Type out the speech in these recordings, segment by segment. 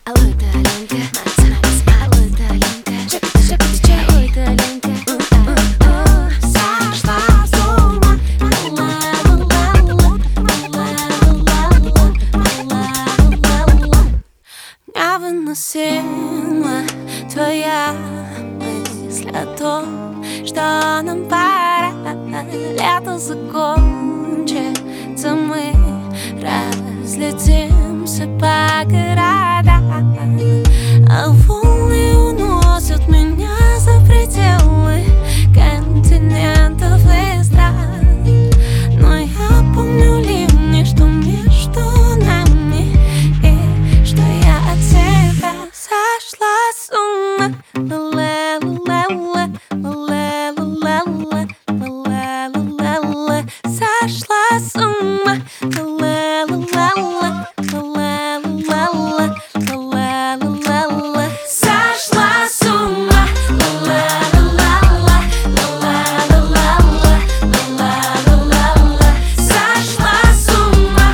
Алло, это Аленка, алло, это Аленка, алло, это Аленка. Сошла с ума, невыносима твоя мысль о том, что нам пора. Лето закончится, мы разлетимся по городам, а волны уносят меня за пределы континентов и стран. Но я помню ливни, что между нами, и что я от тебя сошла с ума. Сошла с ума. Сошла с ума. Сошла с ума.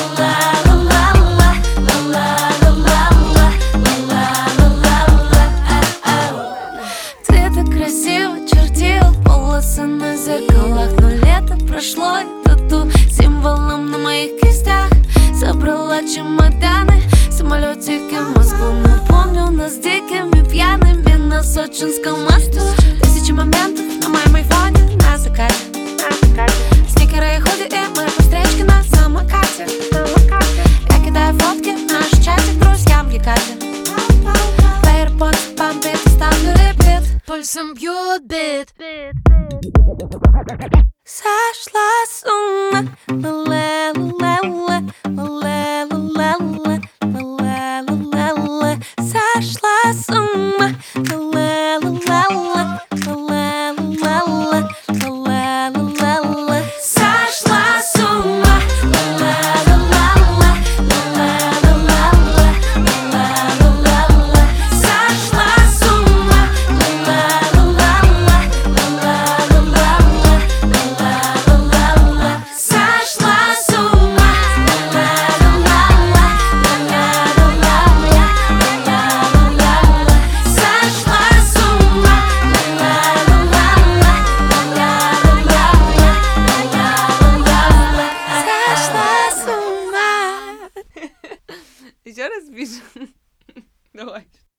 Ты так красиво чертил полосы на зеркалах, но лето прошло, и тату символом на моих кистях. Собрала чемоданы в самолетике в Москву. Напомню нас дикими пьяными на Сочинском мосту. Тысячи моментов на моем айфоне на закате. Сникеры и худи, и мы по встречке на самокате. Я кидаю фотки в наш чатик друзьям в Якате. В AirPods бомбит, ставлю репит, пульсом бьет бит. Сошла с ума.